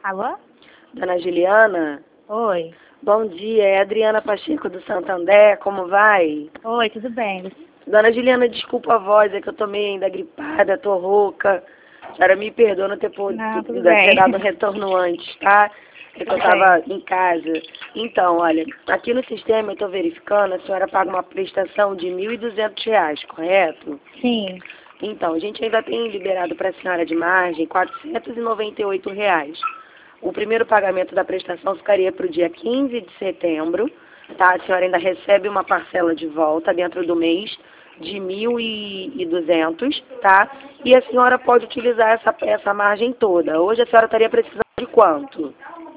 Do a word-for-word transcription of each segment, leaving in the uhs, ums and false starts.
Alô? Dona Juliana? Oi. Bom dia, é a Adriana Pacheco do Santander, como vai? Oi, tudo bem? Dona Juliana, desculpa a voz, é que eu tô meio ainda gripada, tô rouca. A senhora me perdoa não ter podido Não, tudo ter bem. dado um retorno antes, tá? É que eu Tudo tava bem. em casa. Então, olha, aqui no sistema eu tô verificando, a senhora paga uma prestação de mil e duzentos reais, correto? Sim. Então, a gente ainda tem liberado para a senhora de margem quatrocentos e noventa e oito reais. O primeiro pagamento da prestação ficaria para o dia quinze de setembro, tá? A senhora ainda recebe uma parcela de volta dentro do mês de mil e duzentos, tá? E a senhora pode utilizar essa, essa margem toda. Hoje a senhora estaria precisando de quanto?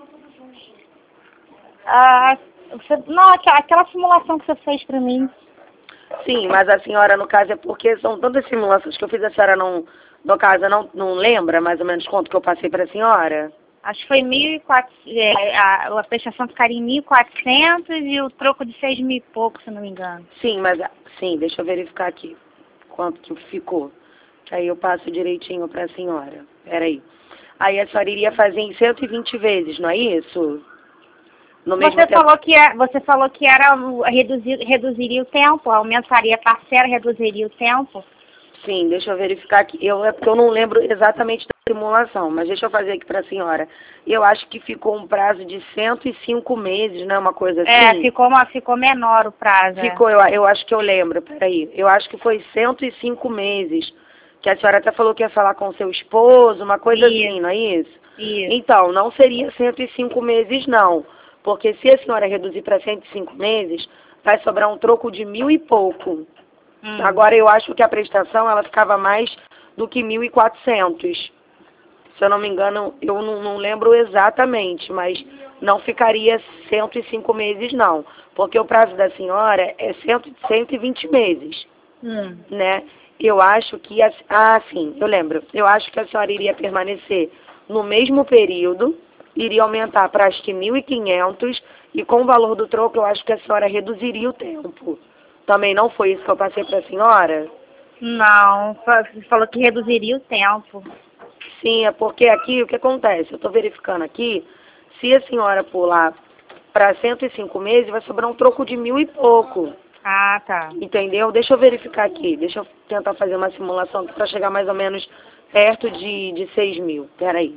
Ah, você, não, aquela, aquela simulação que você fez pra mim. Sim, mas a senhora, no caso, é porque são tantas simulações que eu fiz, a senhora não, no caso, não, não lembra mais ou menos quanto que eu passei para a senhora? Acho que foi mil e quatrocentos, é, a, a prestação ficaria em mil e quatrocentos e o troco de seis mil e pouco, se não me engano. Sim, mas, sim, deixa eu verificar aqui quanto que ficou. Que aí eu passo direitinho para a senhora. Peraí. Aí a senhora iria fazer em cento e vinte vezes, não é isso? No mesmo Você tempo. falou que é, você falou que era o- reduzir, reduziria o tempo, aumentaria a parcela, reduziria o tempo. Sim, deixa eu verificar aqui. Eu, é porque eu não lembro exatamente da simulação, mas deixa eu fazer aqui para a senhora. Eu acho que ficou um prazo de cento e cinco meses, não é uma coisa assim? É, ficou, uma, ficou menor o prazo. É. Ficou, eu, eu acho que eu lembro, peraí. Eu acho que foi cento e cinco meses. Que a senhora até falou que ia falar com seu esposo, uma coisa Isso. assim, não é isso? Isso. Então, não seria cento e cinco meses, não. Porque se a senhora reduzir para cento e cinco meses, vai sobrar um troco de mil e pouco. Hum. Agora, eu acho que a prestação, ela ficava mais do que mil e quatrocentos. Se eu não me engano, eu não, não lembro exatamente, mas não ficaria cento e cinco meses, não. Porque o prazo da senhora é cento e vinte meses, Hum. né? Eu acho que... A, ah, sim, eu lembro. Eu acho que a senhora iria permanecer no mesmo período, iria aumentar para acho que mil e quinhentos, e com o valor do troco eu acho que a senhora reduziria o tempo. Também não foi isso que eu passei para a senhora? Não, você falou que reduziria o tempo. Sim, é porque aqui o que acontece? Eu estou verificando aqui, se a senhora pular para cento e cinco meses, vai sobrar um troco de mil e pouco. Ah, tá. Entendeu? Deixa eu verificar aqui. Deixa eu tentar fazer uma simulação para chegar mais ou menos perto de, de seis mil. Peraí.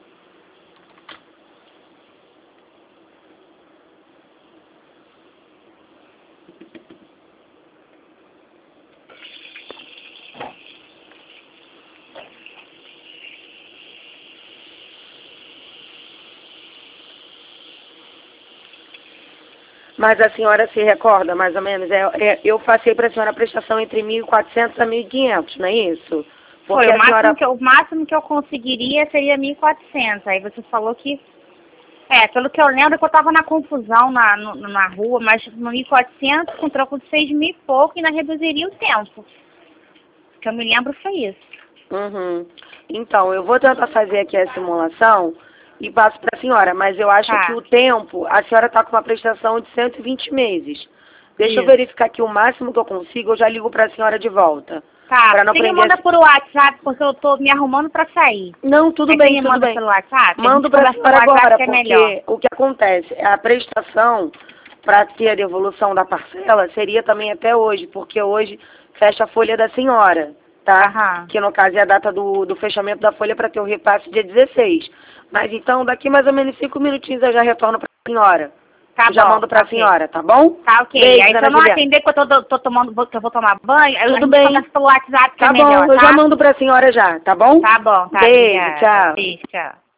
Mas a senhora se recorda, mais ou menos, é, é, eu passei para a senhora a prestação entre mil e quatrocentos a mil e quinhentos, não é isso? Foi, Porque o a máximo, senhora... que, eu- o máximo que eu conseguiria seria mil e quatrocentos. Aí você falou que... É, pelo que eu lembro que eu estava na confusão na, no, na rua, mas mil e quatrocentos com troco de seis mil e pouco e ainda reduziria o tempo. O que eu me lembro foi isso. Uhum. Então, eu vou tentar fazer aqui a simulação e passo para a senhora, mas eu acho Tá. que o tempo, a senhora está com uma prestação de cento e vinte meses. Deixa eu Isso. verificar aqui o máximo que eu consigo, eu já ligo para a senhora de volta. Tá, Para não você me prender... manda por WhatsApp, porque eu tô me arrumando pra sair. Não, tudo Aí bem, você me tudo manda bem. pelo WhatsApp? A Mando gente para a conversa pelo senhora WhatsApp agora, que é melhor. porque o que acontece, a prestação para ter a devolução da parcela seria também até hoje, porque hoje fecha a folha da senhora, tá? Aham. Que no caso é a data do, do fechamento da folha para ter o repasse dia dezesseis. Mas então, daqui mais ou menos cinco minutinhos eu já retorno para a senhora. Tá Eu já bom, mando para tá a ok. senhora, tá bom? Tá ok. Beijo, Aí se dona eu não Juliana. atender que eu tô, tô, tô tomando, que eu vou tomar banho, a Tudo gente bem. conversa pelo WhatsApp que Tá é melhor, bom, eu tá? já mando para a senhora já, tá bom? Tá bom, tá, Beijo, obrigada. tchau. Beijo, tchau.